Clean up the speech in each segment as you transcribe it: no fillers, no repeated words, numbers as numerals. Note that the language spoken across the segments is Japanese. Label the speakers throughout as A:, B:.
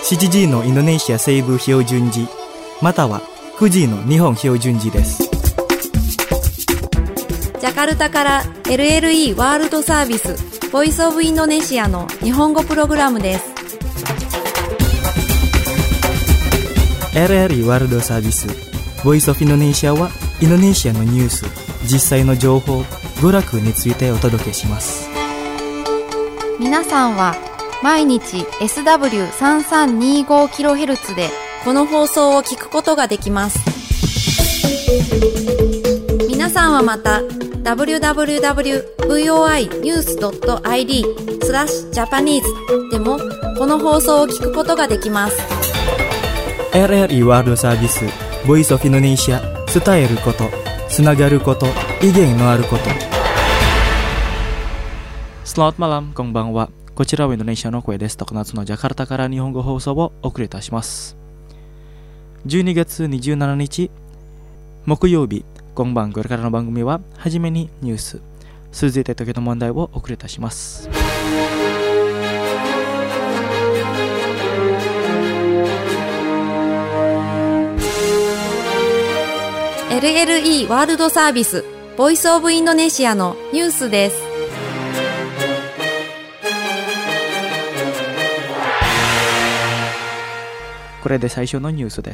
A: 7時のインドネシア西部標準時または9時の日本標準時です。
B: ジャカルタから LLE ワールドサービスボイスオブインドネシアの日本語プログラムです。
A: LLE ワールドサービスボイスオブインドネシアはインドネシアのニュース、実際の情報、娯楽についてお届けします。
B: 皆さんは毎日 SW3325kHz でこの放送を聞くことができます。皆さんはまた www.voinews.id/Japanese でもこの放送を聞くことができます。
A: LLE ワールドサービスボイスオブインドネシア、伝えること、つながること、意見のあること。Selamat malam、こんばんは。こちらはインドネシアの声です。常夏のジャカルタから日本語放送をお送りいたします。12月27日木曜日、今晩これからの番組ははじめにニュース、続いて時の問題をお送りいたします。
B: LLE ワールドサービスボイスオブインドネシアのニュースです。
A: これで最初のニュースです。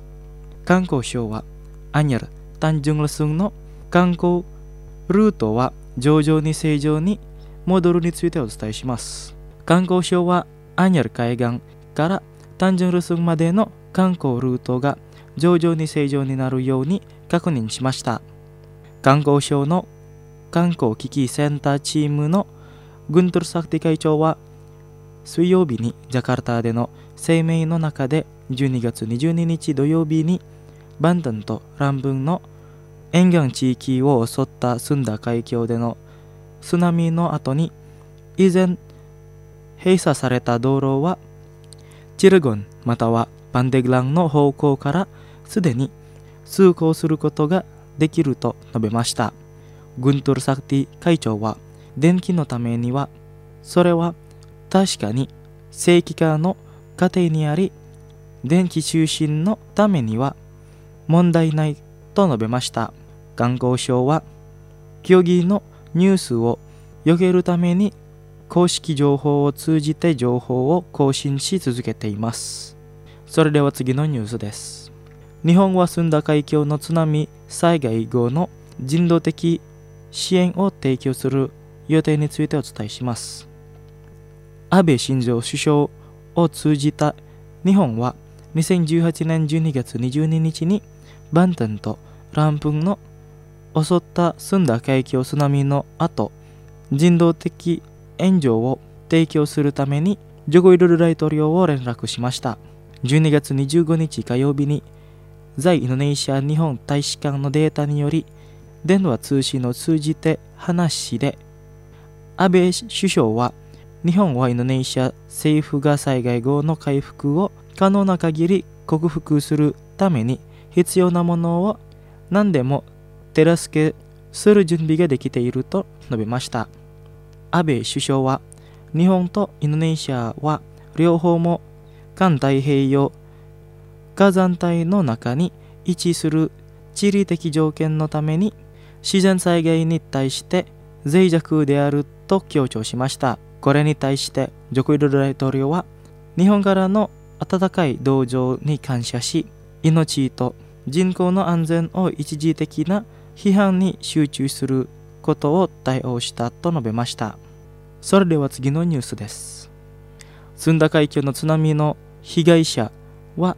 A: 観光省はアニャル・タンジュンルスンの観光ルートは徐々に正常に戻るについてお伝えします。観光省はアニャル海岸からタンジュンルスンまでの観光ルートが徐々に正常になるように確認しました。観光省の観光危機センターチームのグントゥル・サクティ会長は水曜日にジャカルタでの声明の中で12月22日土曜日にバンタンとランブンの沿岸地域を襲ったスンダ海峡での津波の後に以前閉鎖された道路はチルゴンまたはパンデグランの方向からすでに通行することができると述べました。グントゥル・サクティ会長は電気のためにはそれは確かに正規化の過程にあり電気通信のためには問題ないと述べました。観光省は競技のニュースを避けるために公式情報を通じて情報を更新し続けています。それでは次のニュースです。日本はスンダ海峡の津波災害後の人道的支援を提供する予定についてお伝えします。安倍晋三首相を通じた日本は2018年12月22日にバンタンとランプンの襲ったスンダ海峡津波の後、人道的援助を提供するためにジョコ・ウィドド大統領を連絡しました。12月25日火曜日に在インドネシア日本大使館のデータにより電話通信を通じて話しで、安倍首相は日本はインドネシア政府が災害後の回復を可能な限り克服するために必要なものを何でも手助けする準備ができていると述べました。安倍首相は日本とインドネシアは両方も環太平洋火山帯の中に位置する地理的条件のために自然災害に対して脆弱であると強調しました。これに対してジョコ・ウィドド大統領は日本からの温かい同情に感謝し、命と人口の安全を一時的な批判に集中することを対応したと述べました。それでは次のニュースです。スンダ海峡の津波の被害者は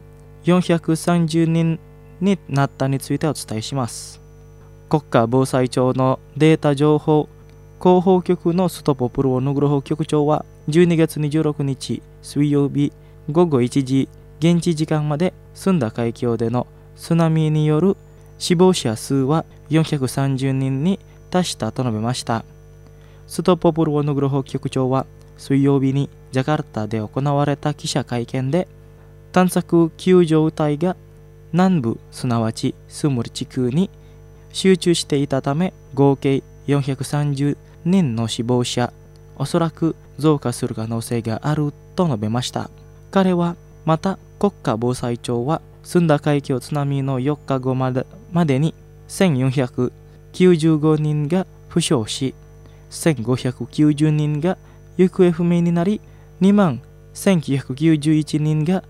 A: 430人になったについてお伝えします。国家防災庁のデータ情報広報局のストポプロヌグロホ局長は12月26日水曜日午後1時現地時間までスンダ海峡での津波による死亡者数は430人に達したと述べました。ストポプロヌグロホ局長は水曜日にジャカルタで行われた記者会見で、探索救助隊が南部すなわちスムル地区に集中していたため合計430人の死亡者おそらく増加する可能性があると述べました。彼はまた国家防災庁は澄んだ海峡津波の4日後までに1495人が負傷し、1590人が行方不明になり、21,991人が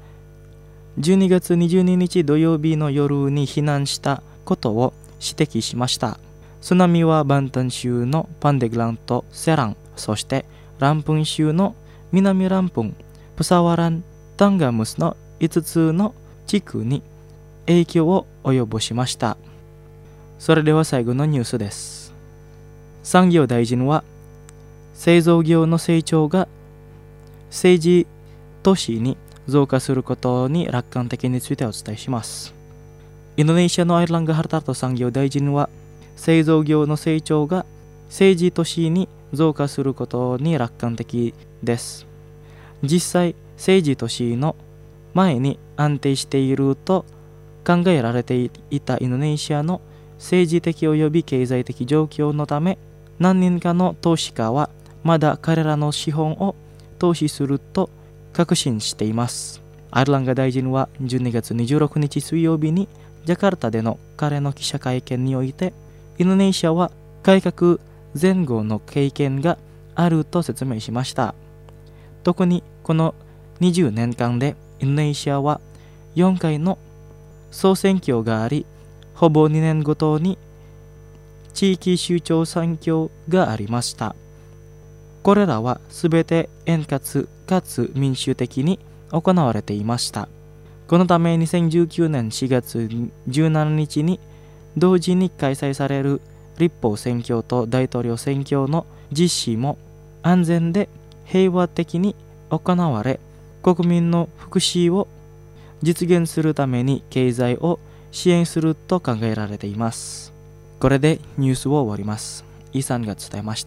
A: 12月22日土曜日の夜に避難したことを指摘しました。津波はバンタン州のパンデグランとセラン、そしてランプン州の南ランプン、プサワラン、タンガムスの5つの地区に影響を及ぼしました。それでは最後のニュースです。産業大臣は製造業の成長が政治都市に増加することに楽観的についてお伝えします。インドネシアのアイルランガ・ハルタルト産業大臣は製造業の成長が政治都市に増加することに楽観的です。実際、政治都市の前に安定していると考えられていたインドネシアの政治的及び経済的状況のため、何人かの投資家はまだ彼らの資本を投資すると確信しています。アイルランガ大臣は12月26日水曜日にジャカルタでの彼の記者会見において、インドネシアは改革前後の経験があると説明しました。特にこの20年間でインドネシアは4回の総選挙があり、ほぼ2年ごとに地域首長選挙がありました。これらはすべて円滑かつ民主的に行われていました。このため2019年4月17日に同時に開催される立法選挙と大統領選挙の実施も安全で平和的に行われ、国民の福祉を実現するために経済を支援すると考えられています。これでニュースを終わります。イさんが伝えました。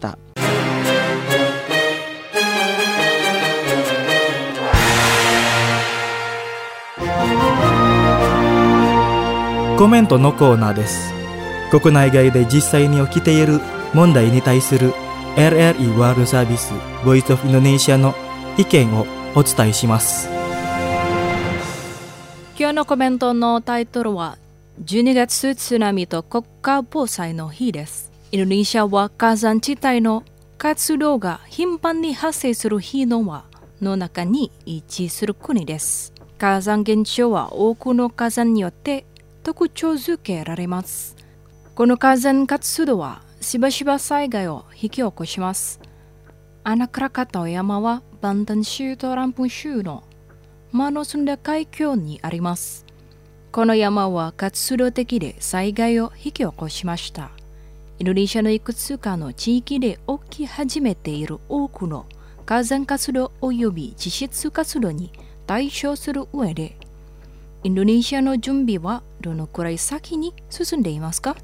A: コメントのコーナーです。国内外で実際に起きている問題に対する RRI ワールドサービス Voice of Indonesia の意見をお伝えします。
C: 今日のコメントのタイトルは12月津波と国家防災の日です。インドネシアは火山地帯の活動が頻繁に発生する日の輪の中に位置する国です。火山現象は多くの火山によって特徴づけられます。この火山活動はしばしば災害を引き起こします。アナクラカタ山はバンタン州とランプン州の真の澄んだ海峡にあります。この山は活動的で災害を引き起こしました。インドネシアのいくつかの地域で起き始めている多くの火山活動及び地質活動に対処する上で、インドネシアの準備はどのくらい先に進んでいますか？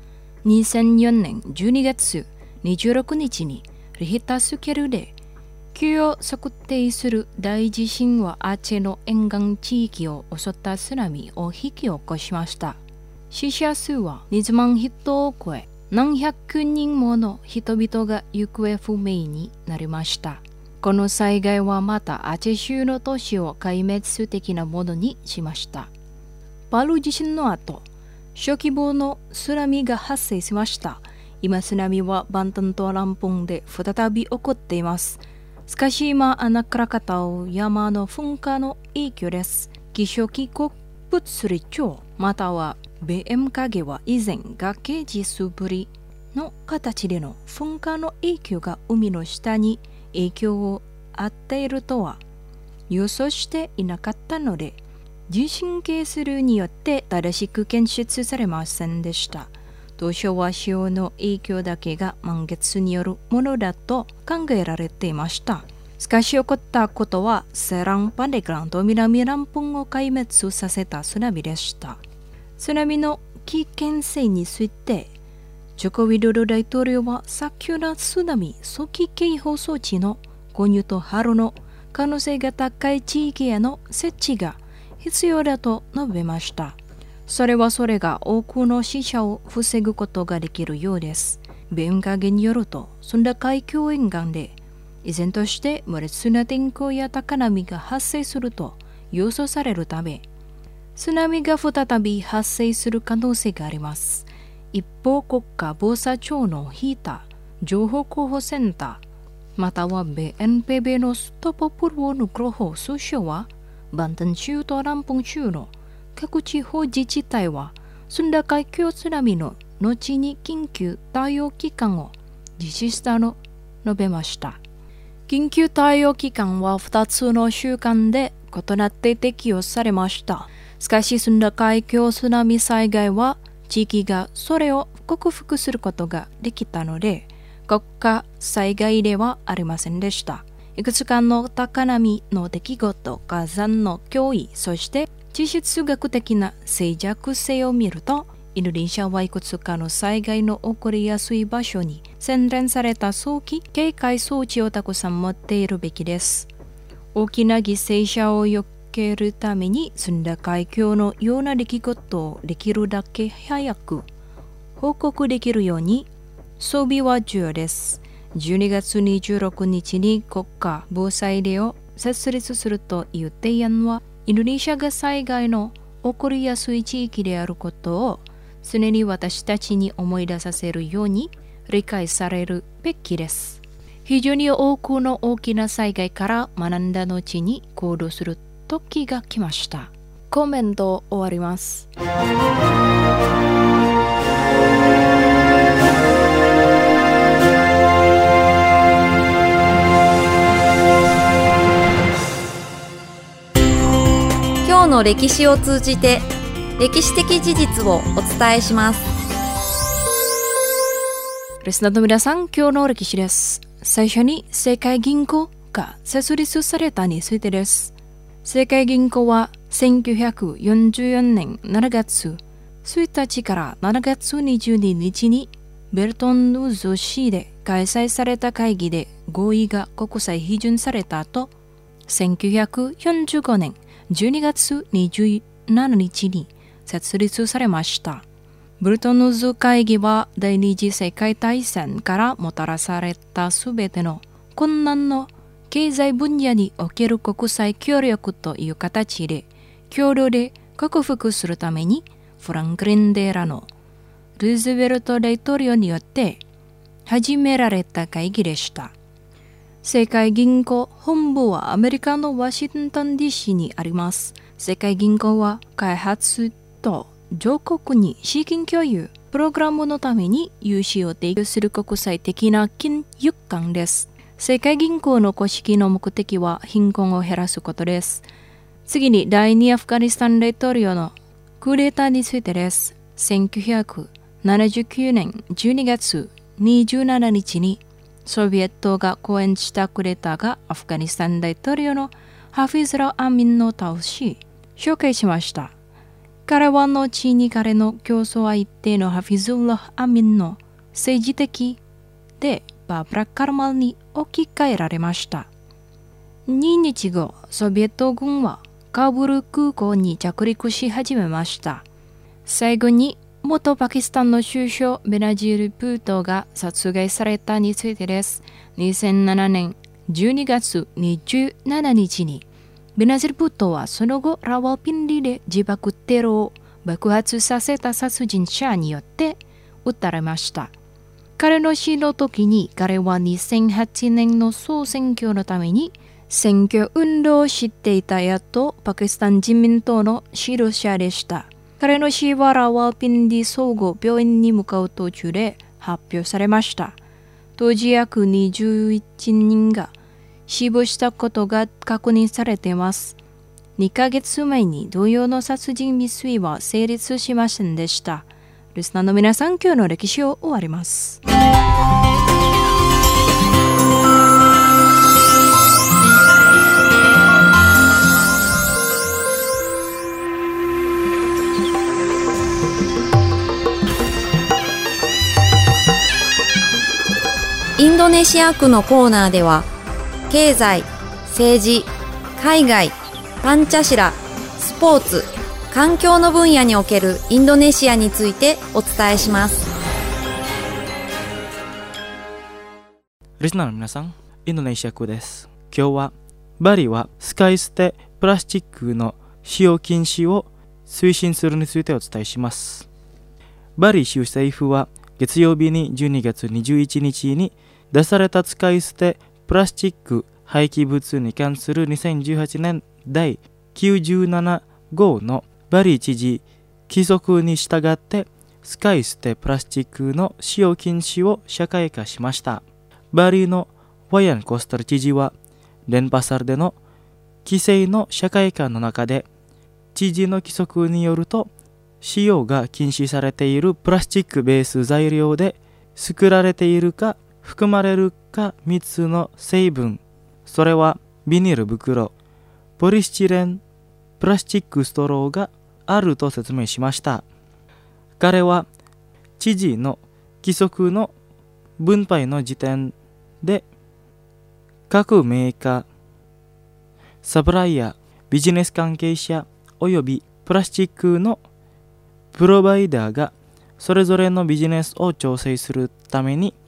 C: 2004 年12月26日にリヒタースケールで9を測定する大地震はアチェの沿岸地域を襲った津波を引き起こしました。死者数は20万人を超え、何百人もの人々が行方不明になりました。この災害はまたアチェ州の都市を壊滅的なものにしました。パル地震の後、小規模の津波が発生しました。今津波はバンタンとランプンで再び起こっています。しかし今アナクラカタ山の噴火の影響です。気象機構物理庁または BMKG は以前崖地滑りの形での噴火の影響が海の下に影響を与えるとは予想していなかったので、地震計数によって正しく検出されませんでした。当初は潮の影響だけが満月によるものだと考えられていました。しかし起こったことはセランパンデグランと南ランプンを壊滅させた津波でした。津波の危険性についてジョコ・ウィドド大統領は早急な津波早期警報装置の購入とハロの可能性が高い地域への設置が必要だと述べました。それが多くの死者を防ぐことができるようです。BMKGによると、澄んだ海峡沿岸で依然として猛烈な天候や高波が発生すると予想されるため、津波が再び発生する可能性があります。一方、国家防災庁の引いた情報広報センター、または BNPB のトポプロヌクロホ総省は、バンタン州とランプン州の各地方自治体は、スンダ海峡津波の後に緊急対応期間を実施したと述べました。緊急対応期間は2つの週間で異なって適用されました。しかし、スンダ海峡津波災害は地域がそれを克服することができたので、国家災害ではありませんでした。いくつかの高波の出来事、火山の脅威、そして地質学的な静寂性を見ると、インドネシアはいくつかの災害の起こりやすい場所に洗練された早期警戒装置をたくさん持っているべきです。大きな犠牲者を避けるために、スンダ海峡のような出来事をできるだけ早く報告できるように装備は重要です。12月26日に国家防災デーを設立するという提案は、インドネシアが災害の起こりやすい地域であることを常に私たちに思い出させるように理解されるべきです。非常に多くの大きな災害から学んだ後に行動する時が来ました。コメント終わります。
B: 今日の歴史を通じて歴史的事実をお伝えします。
C: リスナーの皆さん、今日の歴史です。最初に世界銀行が設立されたについてです。世界銀行は1944年7月1日から7月22日にベルトンウッズ市で開催された会議で合意が国際批准された後、1945年12月27日に設立されました。ベルトンウッズ会議は第二次世界大戦からもたらされたすべての困難の経済分野における国際協力という形で共同で克服するために、フランクリン・デラノ・ルーズベルト大統領によって始められた会議でした。世界銀行本部はアメリカのワシントン DC にあります。世界銀行は開発と上国に資金共有プログラムのために融資を提供する国際的な金融機関です。世界銀行の公式の目的は貧困を減らすことです。次に第2アフガニスタン大統領のクーデターについてです。1979年12月27日にソビエトが講演したクーデターがアフガニスタン大統領のハフィズラ・アミンを倒し、処刑しました。彼は後に彼の競争相手のハフィズラ・アミンの政治的でバブラ・カルマルに置き換えられました。2日後、ソビエト軍はカブール空港に着陸し始めました。最後に元パキスタンの首相ベナジール・ブートが殺害されたについてです。2007年12月27日にベナジール・ブートはその後ラワルピンディで自爆テロを爆発させた殺人者によって撃たれました。彼の死の時に彼は2008年の総選挙のために選挙運動をしていた野党パキスタン人民党の指導者でした。彼の死はラワルピンディ総合病院に向かう途中で発表されました。当時約21人が死亡したことが確認されています。2ヶ月前に同様の殺人未遂は成立しませんでした。リスナーの皆さん、今日の歴史を終わります。
B: インドネシア区のコーナーでは、経済、政治、海外、パンチャシラ、スポーツ、環境の分野におけるインドネシアについてお伝えします。
A: リスナーの皆さん、インドネシア区です。今日はバリは使い捨てプラスチックの使用禁止を推進するについてお伝えします。バリ州政府は月曜日に12月21日に出された使い捨てプラスチック廃棄物に関する2018年第97号のバリ知事規則に従って使い捨てプラスチックの使用禁止を社会化しました。バリのワヤン・コスタル知事はデンパサルでの規制の社会化の中で知事の規則によると使用が禁止されているプラスチックベース材料で作られているか含まれるか3つの成分、それはビニール袋、ポリスチレン、プラスチックストローがあると説明しました。彼は知事の規則の分配の時点で各メーカー、サプライヤー、ビジネス関係者およびプラスチックのプロバイダーがそれぞれのビジネスを調整するために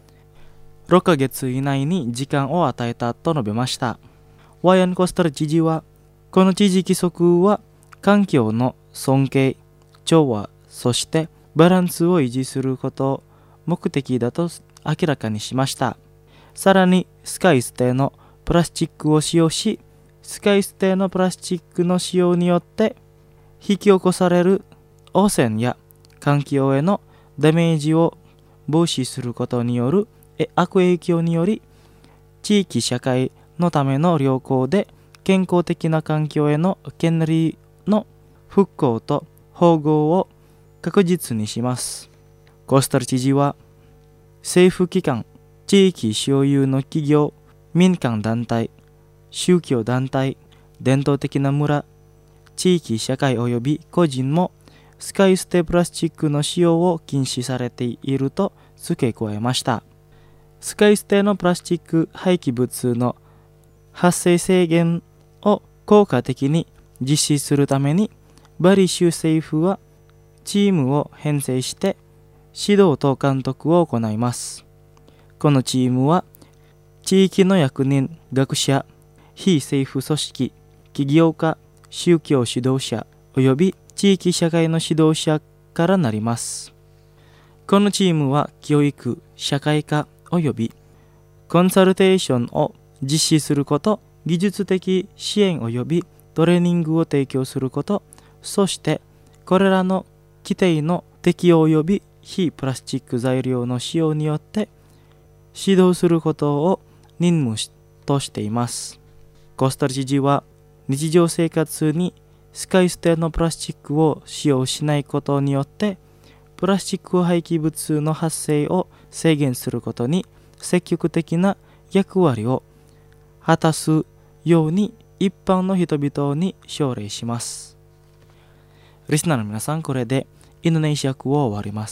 A: 6ヶ月以内に時間を与えたと述べました。ワイアン・コスタル知事はこの知事規則は環境の尊敬、調和、そしてバランスを維持することを目的だと明らかにしました。さらに使い捨てのプラスチックを使用し、使い捨てのプラスチックの使用によって引き起こされる汚染や環境へのダメージを防止することによる悪影響により地域社会のための良好で健康的な環境への権利の復興と保護を確実にします。コスタル知事は政府機関、地域所有の企業、民間団体、宗教団体、伝統的な村、地域社会及び個人も使い捨てプラスチックの使用を禁止されていると付け加えました。使い捨てのプラスチック廃棄物の発生制限を効果的に実施するためにバリ州政府はチームを編成して指導と監督を行います。このチームは地域の役人、学者、非政府組織、起業家、宗教指導者および地域社会の指導者からなります。このチームは教育、社会科およびコンサルテーションを実施すること、技術的支援およびトレーニングを提供すること、そしてこれらの規定の適用および非プラスチック材料の使用によって指導することを任務としています。コスタル知事は日常生活に使い捨てのプラスチックを使用しないことによってプラスチック廃棄物の発生を制限することに積極的な役割を果たすように一般の人々に奨励します。リスナーの皆さん、これでインドネシア語を終わります。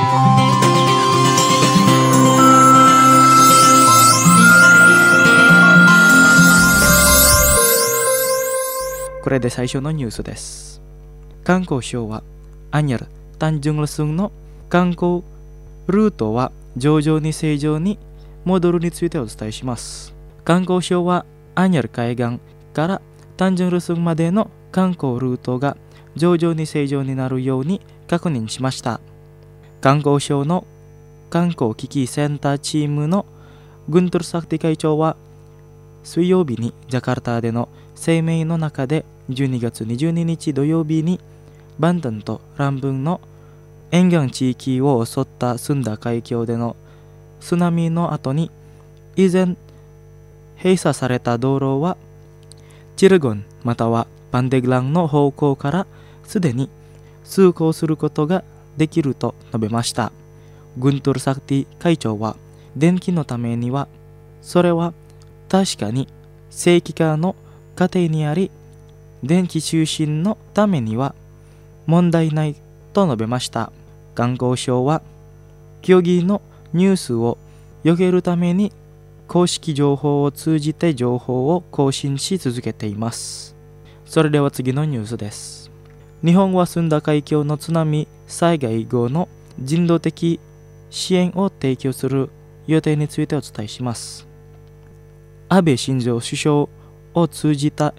A: これで最初のニュースです。観光省はアニャル・タンジュンルスンの観光ルートは徐々に正常に戻るについてお伝えします。観光省はアニャル海岸からタンジュンルスンまでの観光ルートが徐々に正常になるように確認しました。観光省の観光危機センターチームのグントゥル・サクティ会長は水曜日にジャカルタでの声明の中で12月22日土曜日にバンタンとランブンの沿岸地域を襲ったスンダ海峡での津波の後に以前閉鎖された道路はチルゴンまたはパンデグランの方向からすでに通行することができると述べました。グントゥル・サクティ会長は電気のためにはそれは確かに正規化の過程にあり電気通信のためには問題ないと述べました。観光省は競技のニュースを避けるために公式情報を通じて情報を更新し続けています。それでは次のニュースです。日本はスンダ海峡の津波災害後の人道的支援を提供する予定についてお伝えします。安倍晋三首相を通じた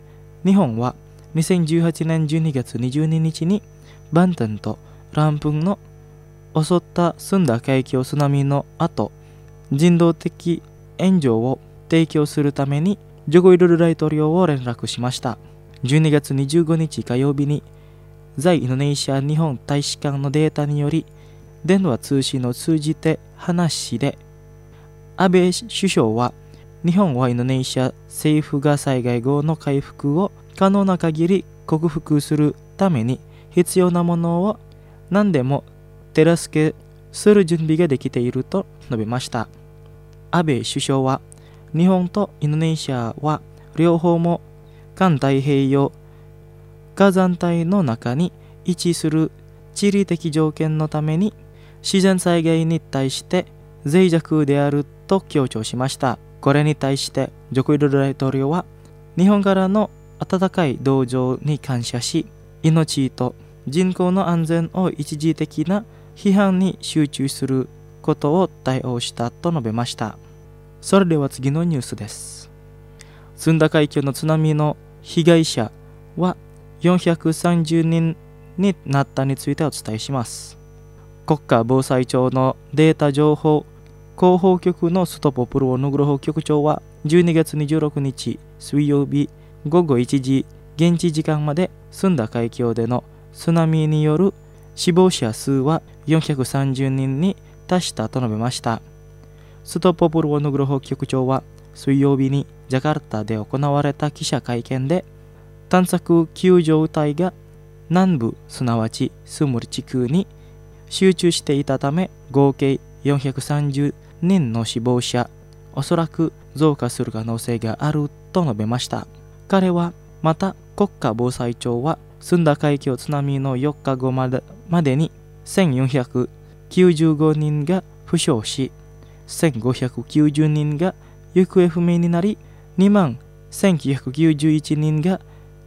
A: 日本は2018年12月22日にバンタンとランプンの襲ったスンダ海峡津波の後、人道的援助を提供するためにジョコ・ウィドド大統領を連絡しました。12月25日火曜日に在インドネシア日本大使館のデータにより、電話通信を通じて話で、安倍首相は日本はインドネシア政府が災害後の回復を可能な限り克服するために必要なものを何でも手助けする準備ができていると述べました。安倍首相は日本とインドネシアは両方も環太平洋火山帯の中に位置する地理的条件のために自然災害に対して脆弱であると強調しました。これに対してジョコ・ウィドド大統領は日本からの温かい同情に感謝し、命と人口の安全を一時的な批判に集中することを対応したと述べました。それでは次のニュースです。スンダ海峡の津波の被害者は430人になったについてお伝えします。国家防災庁のデータ情報広報局のストポプロヌグロホ局長は12月26日水曜日午後1時現地時間までスンダ海峡での津波による死亡者数は430人に達したと述べました。ストポプロヌグロホ局長は水曜日にジャカルタで行われた記者会見で、探索救助隊が南部すなわちスムル地区に集中していたため合計430人の死亡者、おそらく増加する可能性があると述べました。彼はまた国家防災庁はスンダ海峡津波の4日後までに1495人が負傷し、1590人が行方不明になり、21,991人が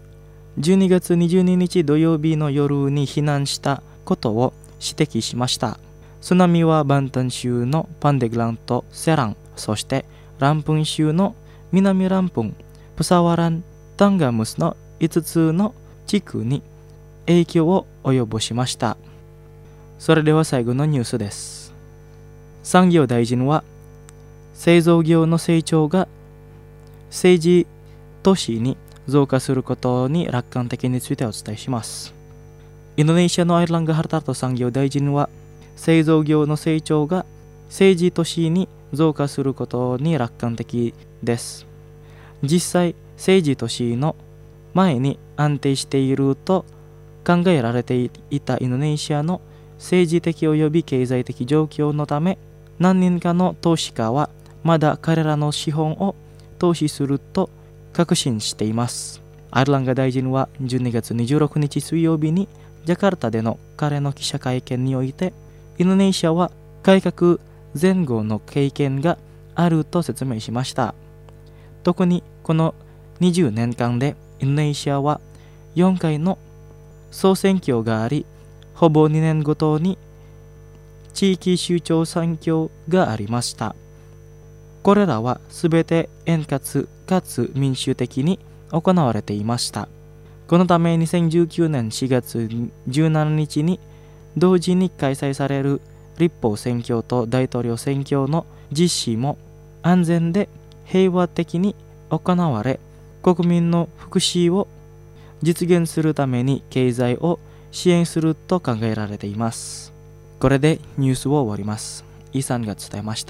A: 12月22日土曜日の夜に避難したことを指摘しました。津波はバンタン州のパンデグランとセラン、そしてランプン州の南ランプン、プサワラン、タンガムスの5つの地区に影響を及ぼしました。それでは最後のニュースです。産業大臣は製造業の成長が政治都市に増加することに楽観的についてお伝えします。インドネシアのアイランガ・ハルタルト産業大臣は製造業の成長が政治都市に増加することに楽観的です。実際、政治都市の前に安定していると考えられていたインドネシアの政治的及び経済的状況のため、何人かの投資家はまだ彼らの資本を投資すると確信しています。アイルランガ大臣は12月26日水曜日にジャカルタでの彼の記者会見において、インドネシアは改革前後の経験があると説明しました。特にこの20年間でインドネシアは4回の総選挙があり、ほぼ2年ごとに地域首長選挙がありました。これらはすべて円滑かつ民主的に行われていました。このため2019年4月17日に同時に開催される立法選挙と大統領選挙の実施も安全で平和的に行われ、国民の福祉を実現するために経済を支援すると考えられています。これでニュースを終わります。イさんが伝えました。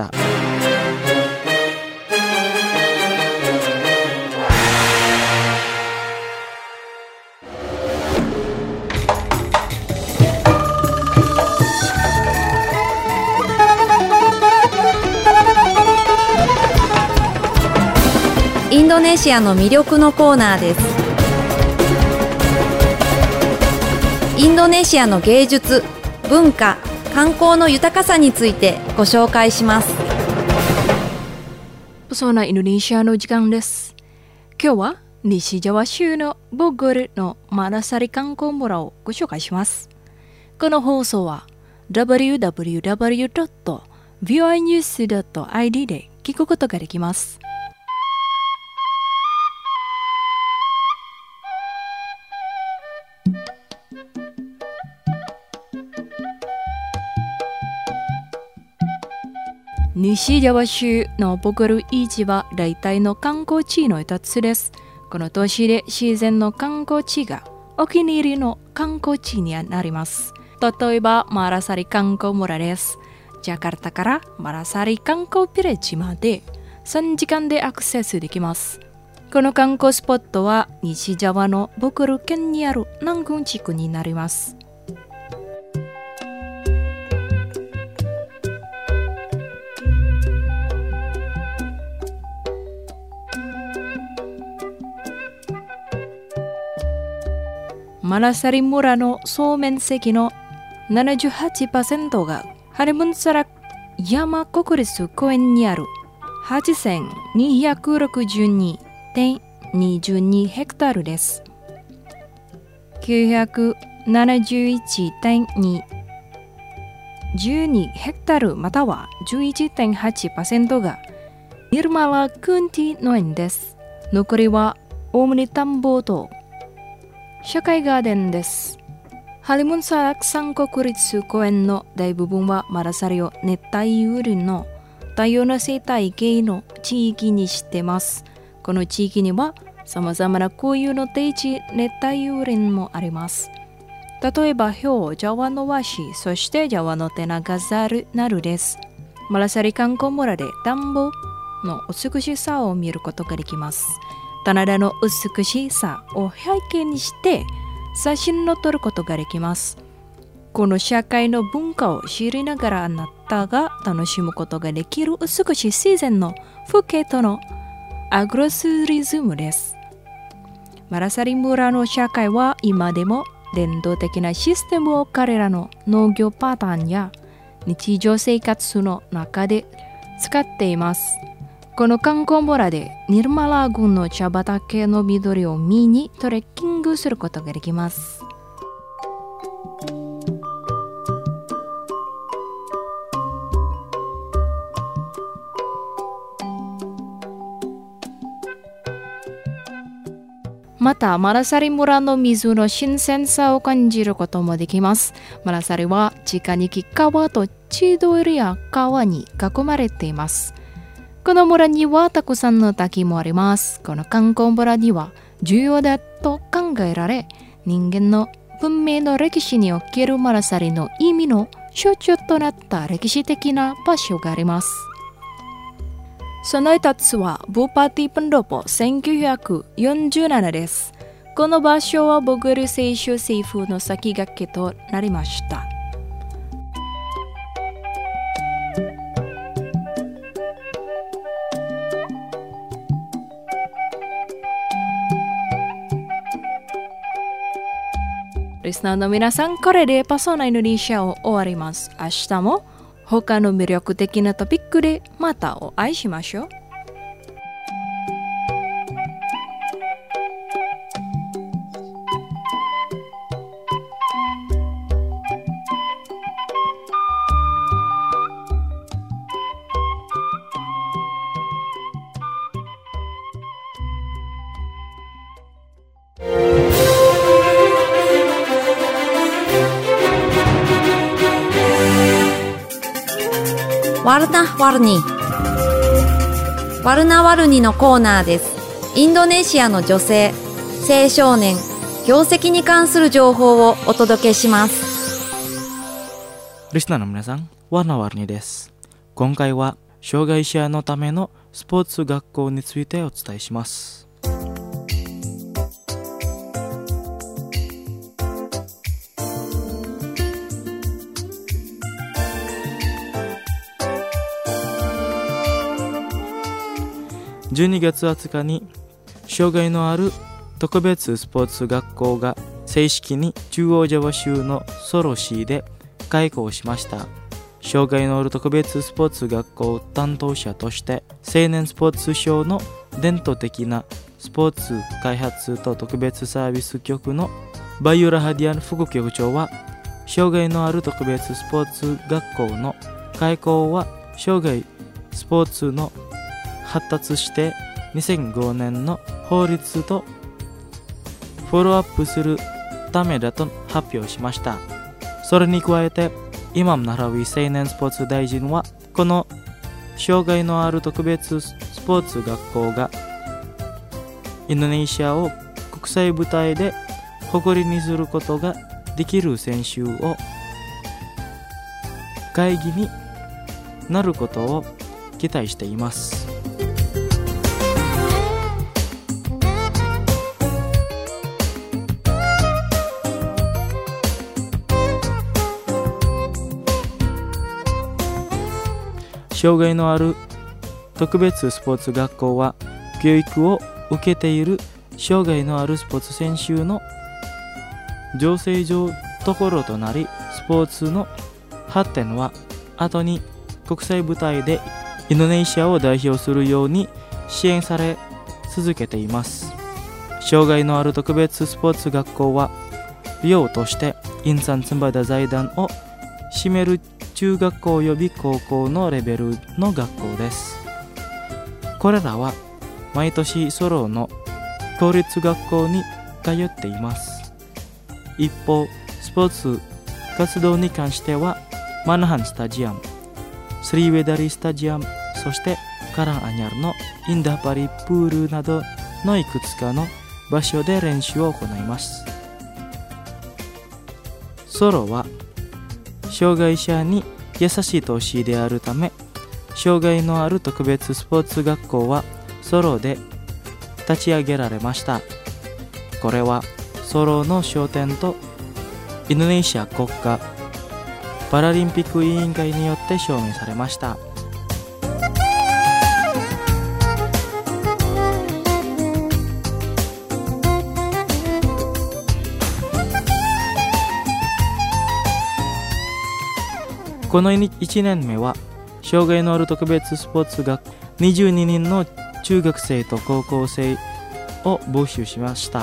B: インドネシアの魅力のコーナーです。インドネシアの芸術、文化、観光の豊かさについてご紹介します。
C: Pesona Indonesiaの時間です。今日は西ジャワ州のボゴルのマラサリ観光村をご紹介します。この放送は www.voinews.id で聞くことができます。 西ジャワ州のボゴル市は大体の観光地の一つです。この都市で自然の観光地がお気に入りの観光地になります。例えばマラサリ観光村です。ジャカルタからマラサリ観光ビレッジまで3時間でアクセスできます。この観光スポットは西ジャワのボゴル県にある南郡地区になります。マラサリ村の総面積の 78% がハリムンサラ山国立公園にある 8262.22 ヘクタールです。971.2 12ヘクタールまたは 11.8% がニルマラクンティ農園です。残りはおおむね田んぼと社会ガーデンです。ハリムンサラク山国立公園の大部分はマラサリを熱帯雨林の多様な生態系の地域にしています。この地域には様々な固有の低地熱帯雨林もあります。例えばヒョウ、ジャワのワシ、そしてジャワのテナガザルなどです。マラサリ観光村で田んぼの美しさを見ることができます。棚田の美しさを背景にして写真を撮ることができます。この社会の文化を知りながらあなたが楽しむことができる美しい自然の風景とのアグロツーリズムです。マラサリ村の社会は今でも伝統的なシステムを彼らの農業パターンや日常生活の中で使っています。この観光村でニルマラ郡の茶畑の緑を見にトレッキングすることができます。またマラサリ村の水の新鮮さを感じることもできます。マラサリは地下に川と千鳥や川に囲まれています。この村にはたくさんの滝もあります。この観光村には重要だと考えられ、人間の文明の歴史におけるマラサリの意味の象徴となった歴史的な場所があります。その一つはブーパティ・プンドポ1947です。この場所はボゴル清州政府の先駆けとなりました。リスナーの皆さん、これでパソナインドネシアを終わります。明日も他の魅力的なトピックでまたお会いしましょう。
B: ワルナワルニワルナワルニのコーナーです。インドネシアの女性、青少年、業績に関する情報をお届けします。
A: リスナーの皆さん、ワルナワルニです。今回は障害者のためのスポーツ学校についてお伝えします。12月20日に障害のある特別スポーツ学校が正式に中央ジャワ州のソロ市で開校しました。障害のある特別スポーツ学校担当者として青年スポーツ省の伝統的なスポーツ開発と特別サービス局のバイオラハディアン副局長は、障害のある特別スポーツ学校の開校は障害スポーツの発達して2005年の法律とフォローアップするためだと発表しました。それに加えてイマム・ナラウィ青年スポーツ大臣は、この障害のある特別スポーツ学校がインドネシアを国際舞台で誇りにすることができる選手を会議になることを期待しています。障害のある特別スポーツ学校は教育を受けている障害のあるスポーツ選手の養成所ところとなり、スポーツの発展は後に国際舞台でインドネシアを代表するように支援され続けています。障害のある特別スポーツ学校は寮としてインサンツンバダ財団を占める中学校及び高校のレベルの学校です。これらは毎年ソロの公立学校に通っています。一方、スポーツ活動に関してはマナハンスタジアム、スリーウェダリスタジアム、そしてカランアニャルのインダパリプールなどのいくつかの場所で練習を行います。ソロは障害者に優しい都市であるため、障害のある特別スポーツ学校はソロで立ち上げられました。これはソロの商店とインドネシア国家パラリンピック委員会によって承認されました。この1年目は障害のある特別スポーツ学校22人の中学生と高校生を募集しました。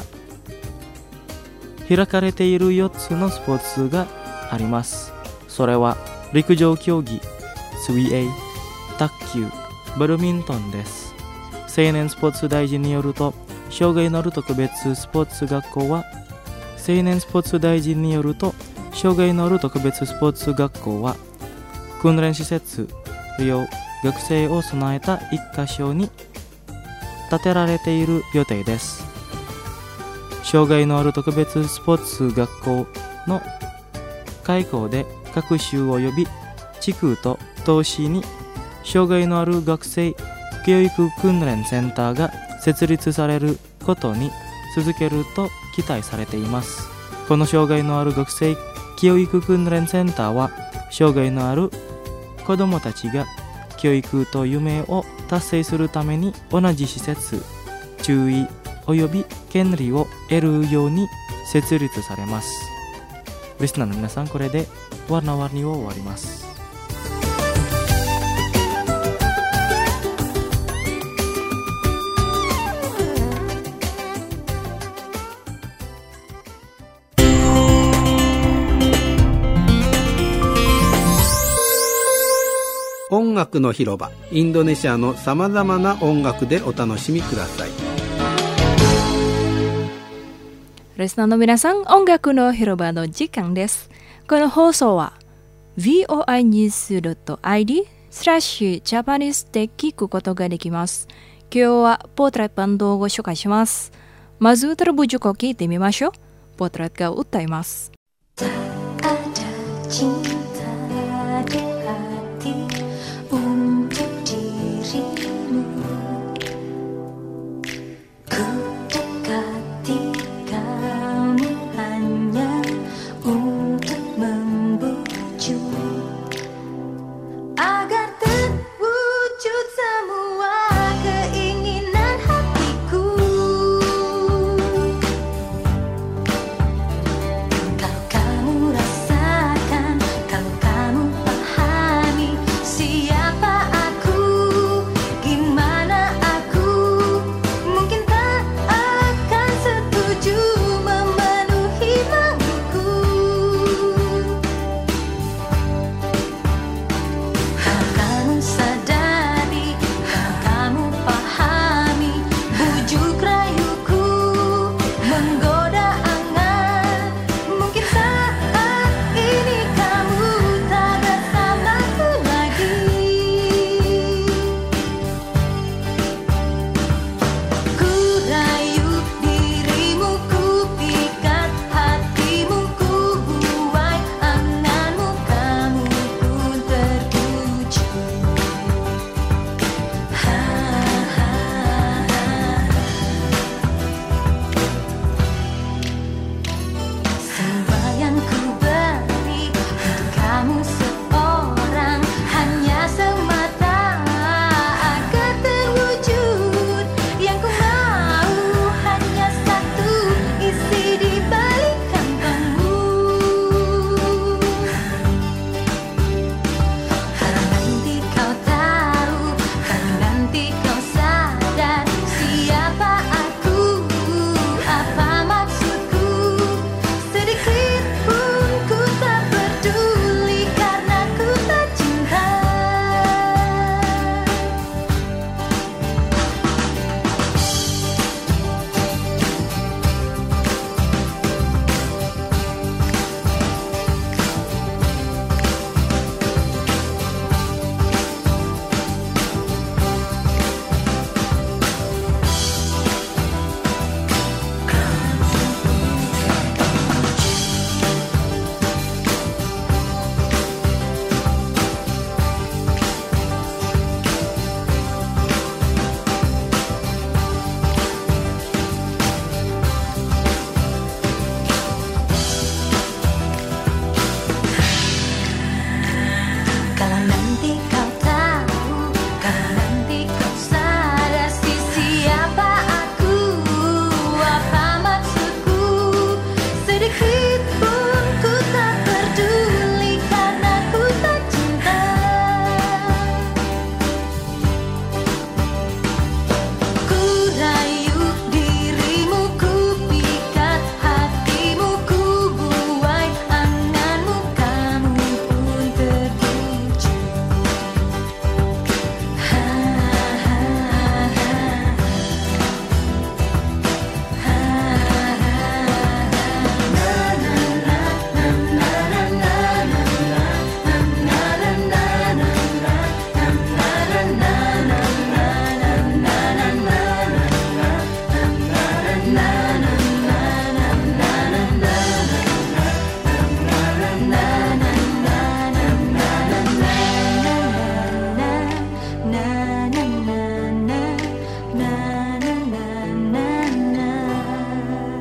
A: 開かれている4つのスポーツがあります。それは陸上競技、水泳、卓球、バドミントンです。青年スポーツ大臣によると、障害のある特別スポーツ学校は青年スポーツ大臣によると障害のある特別スポーツ学校は訓練施設や学生を備えた一箇所に建てられている予定です。障害のある特別スポーツ学校の開校で各州及び地区と都市に障害のある学生教育訓練センターが設立されることに続けると期待されています。この障害のある学生教育訓練センターは障害のある子どもたちが教育と夢を達成するために同じ施設、注意及び権利を得るように設立されます。リスナーの皆さん、これでワーナワーニを終わります。
D: 音楽の広場、インドネシアのさまざまな音楽でお楽しみください。
C: リスナーの皆さん、音楽の広場の時間です。この放送は voinews.id/ジャパニーズで聞くことができます。今日はポートレットバンドをご紹介します。まずタルブジュコを聞いてみましょう。ポートレットが歌います。
E: Kalau kamu rasakan, kalau kamu paham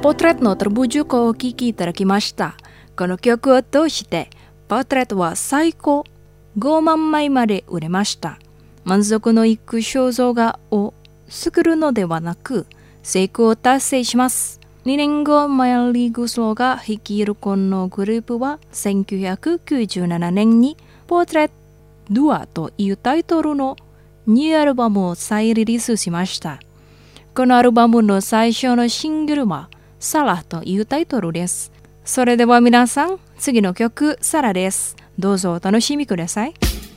C: ポートレートのterbujukをお聴きいただきました。この曲を通してポートレートは最高5万枚まで売れました。満足のいく肖像画を作るのではなく成功を達成します。2年後、マヤリグスローが率いるこのグループは1997年にポートレート2というタイトルのニューアルバムを再リリースしました。このアルバムの最初のシングルはサラというタイトルです。それでは皆さん、次の曲サラです。どうぞお楽しみください。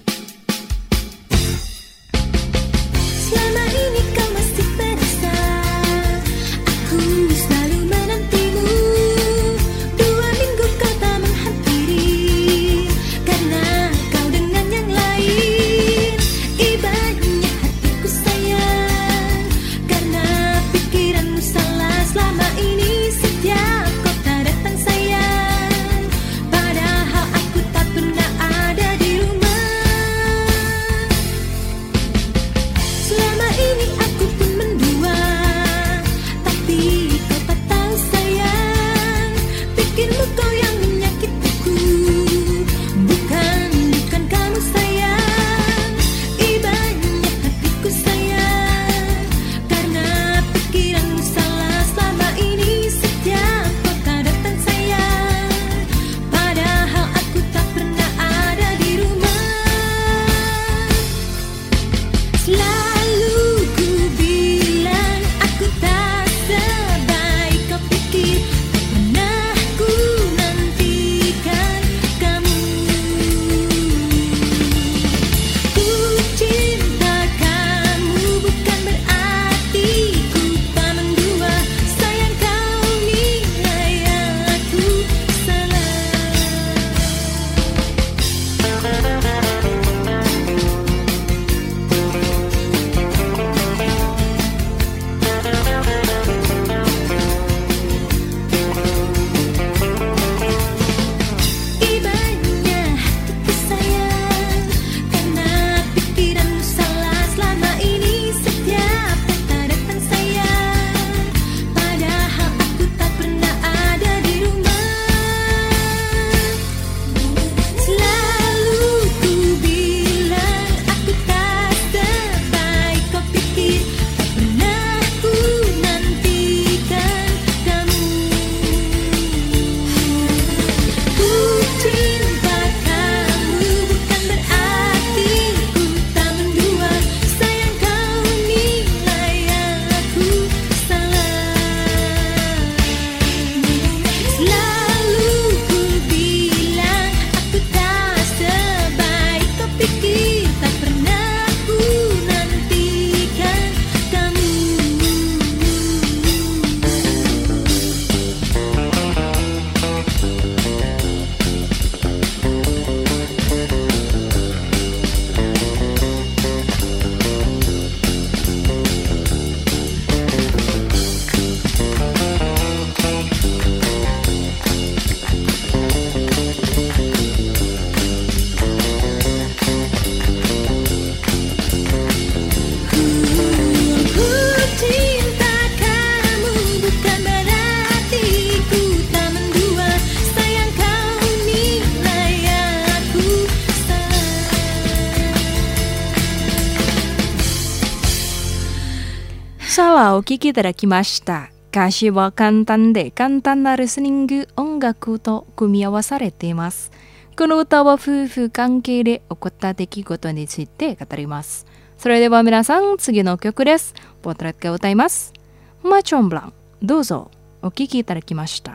C: サラをお聴きいただきました。歌詞は簡単で簡単なリスニング音楽と組み合わされています。この歌は夫婦関係で起こった出来事について語ります。それでは皆さん、次の曲です。ポートレートが歌います。マチョンブラン、どうぞお聴きいただきました。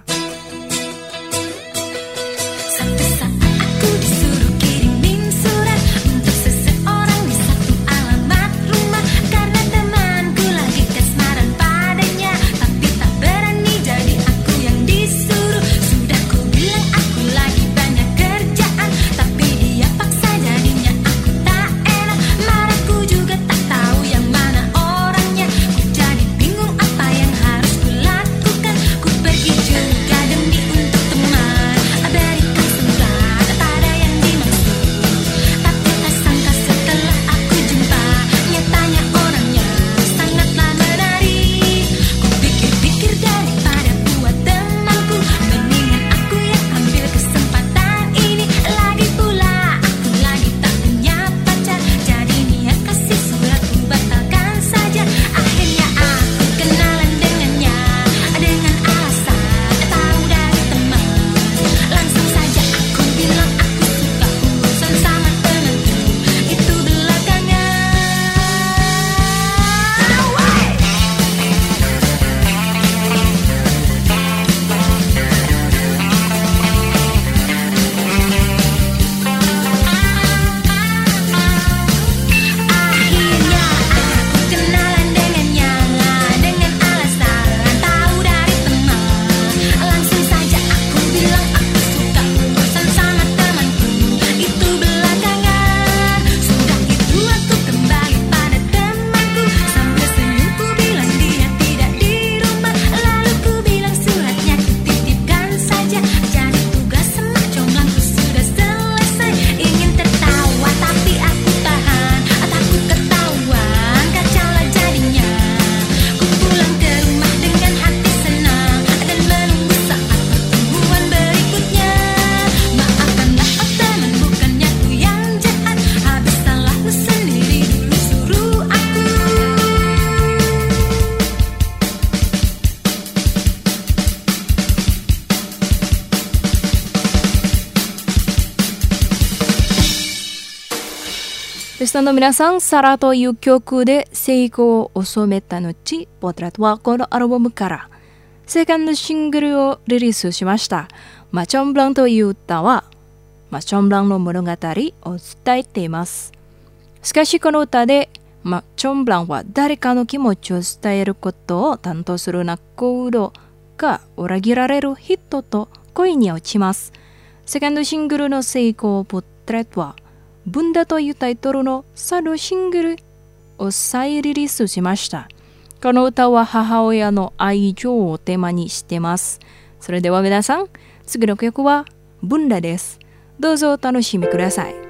E: Juga
C: リスナーの皆さん、サラという曲で成功を収めた後、ポートレートはこのアルバムからセカンドシングルをリリースしました。マチョンブランという歌はマチョンブランの物語を伝えています。しかしこの歌でマチョンブランは誰かの気持ちを伝えることを担当する仲人が裏切られる人と恋に落ちます。セカンドシングルの成功ポートレートはブンダというタイトルのサードシングルを再リリースしました。この歌は母親の愛情をテーマにしています。それでは皆さん、次の曲はブンダです。どうぞお楽しみください。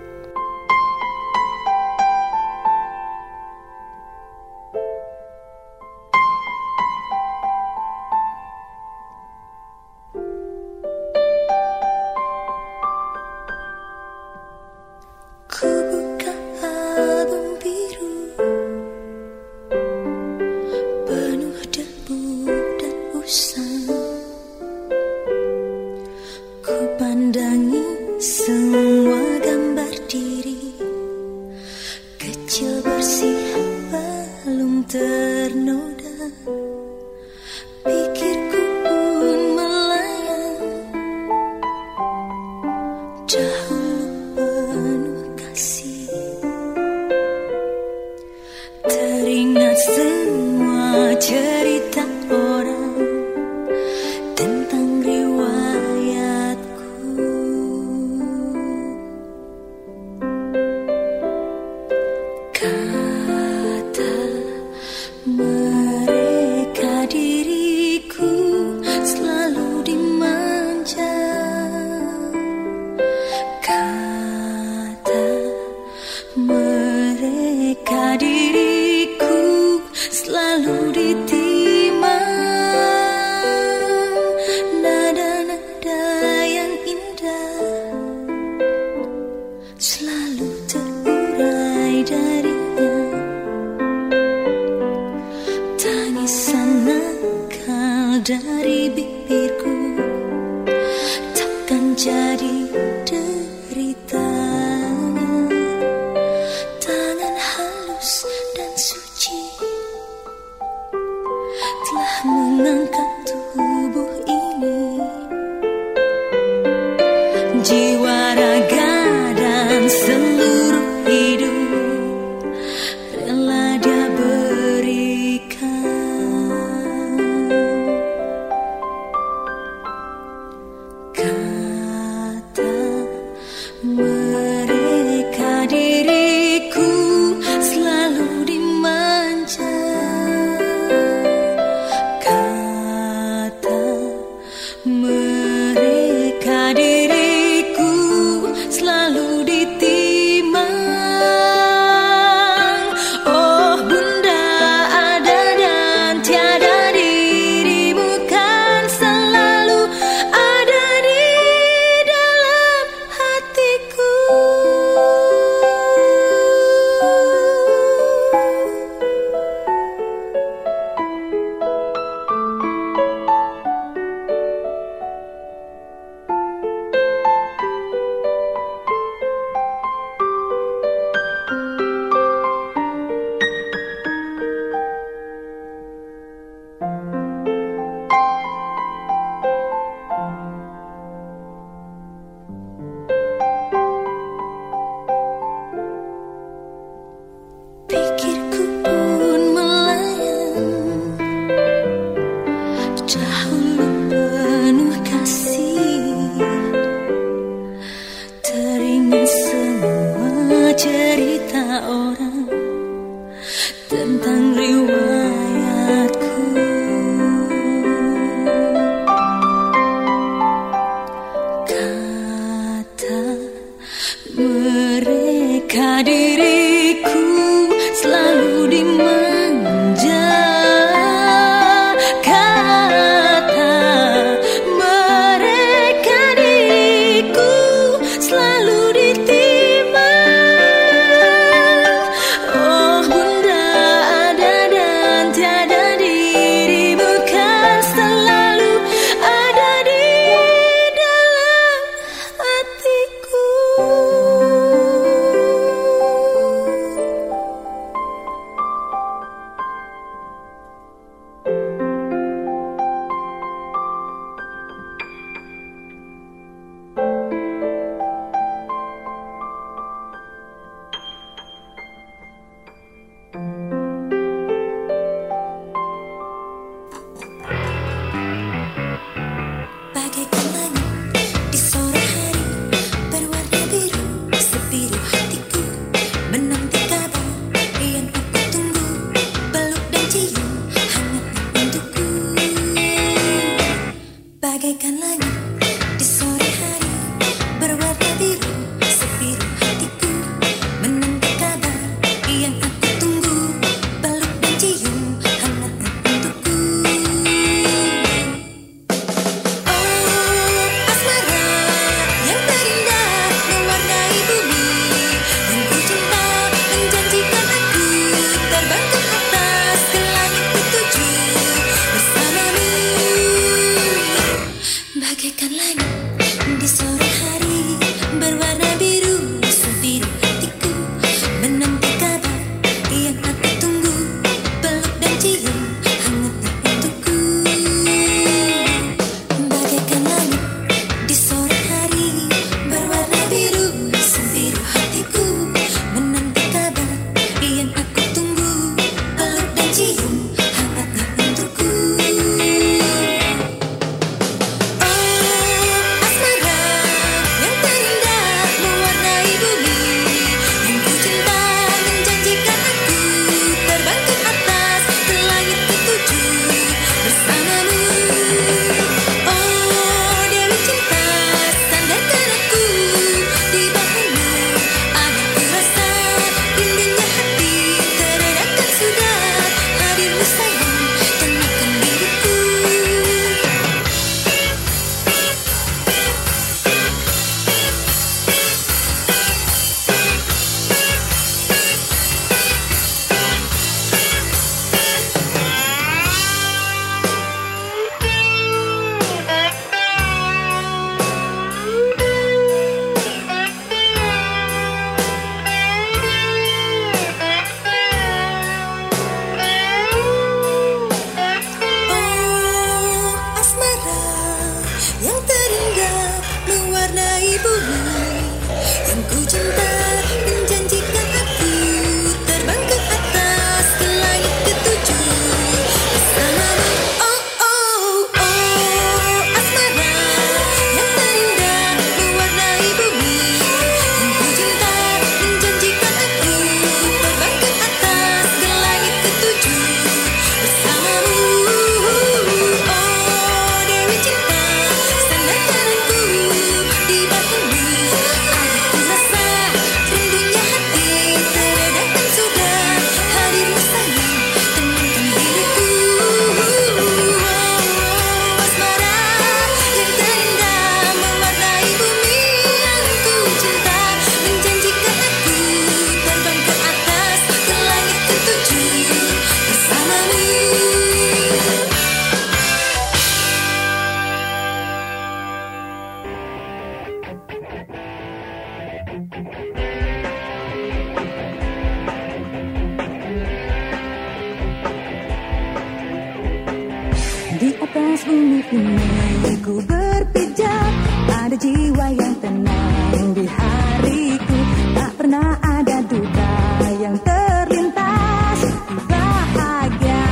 E: Di atas bumi ini ku berpijak, ada jiwa yang tenang di hariku. Tak pernah ada duka yang terlintas, bahagia.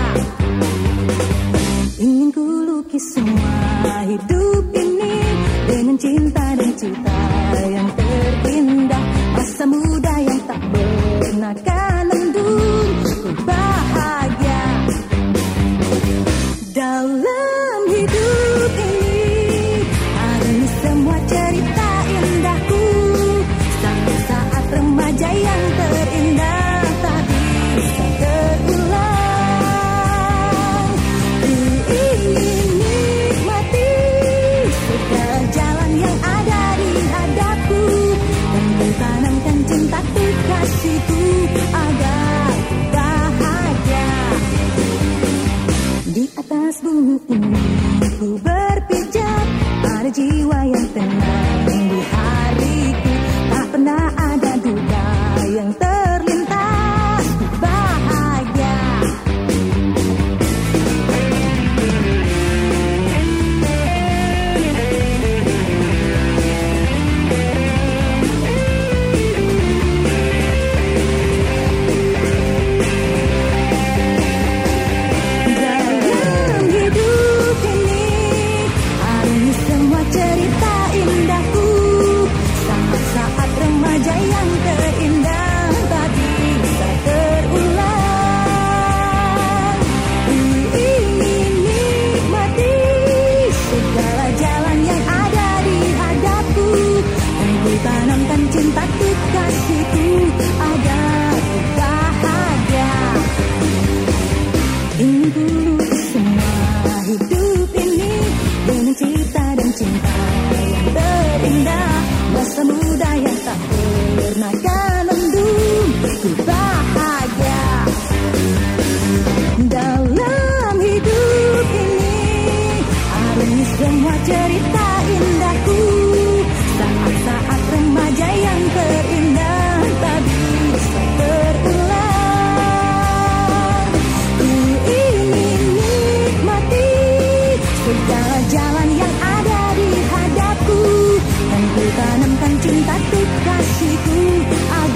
E: Ingin ku lukis semua hidup ini dengan cinta dan cita yang terindah. Masa muda yang tak pernah kan mendung, ku bahagia. Dalam hidup ini ada semua cerita indahku, saat-saat remaja yang terindah tak bisa terulang. Ku ingin nikmati segala jalan yang ada di hadapku, dan ku tanamkan cintaku kasihku agar bahagia. Di atas bumi ini ku berpijak, ada jiwa yang tenang di hariku. Tak pernah ada duka yang terlintas, ku bahagia. Cerita indahku, saat-saat remaja yang terindah tak bisa terulang. Ku ingin nikmati segala jalan yang ada di hadapku, dan ku tanamkan cintaku kasihku agar ku bahagia. Ingin ku lukis semua hidup ini dengan cita dan cinta yang terindah. Masa muda yang tak pernah kan mendung, ku bahagia. Dalam hidup ini ada semua cerita indahku, saat-saat remaja yang terindah tak bisa terulang. Ku ingin nikmati segala jalan yang ada di hadapku, dan ku tanamkan cintaku kasihku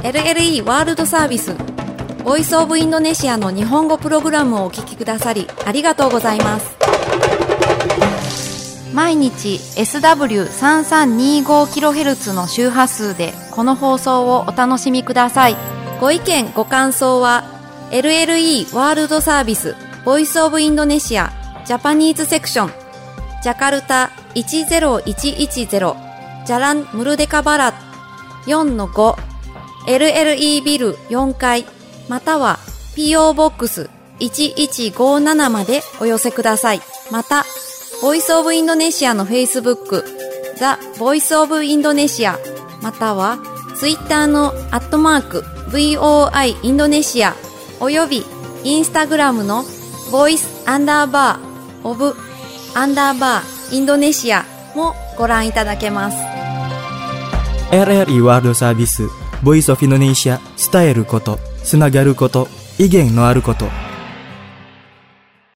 B: LLE ワールドサービスボイスオブインドネシアの日本語プログラムをお聞きくださりありがとうございます。毎日 SW3325kHz の周波数でこの放送をお楽しみください。ご意見ご感想は LLE ワールドサービスボイスオブインドネシアジャパニーズセクションジャカルタ10110ジャランムルデカバラ 4-5 LLE ビル4階または PO ボックス1157までお寄せください。またボイスオブインドネシアの Facebook ザ・ボイスオブインドネシアまたは Twitter の@VOI インドネシアおよびインスタグラムのボイス_オブ_インドネシアもご覧いただけます。
A: LLE ワールドサービスボイスオブインドネシア伝えることつながること威厳のあること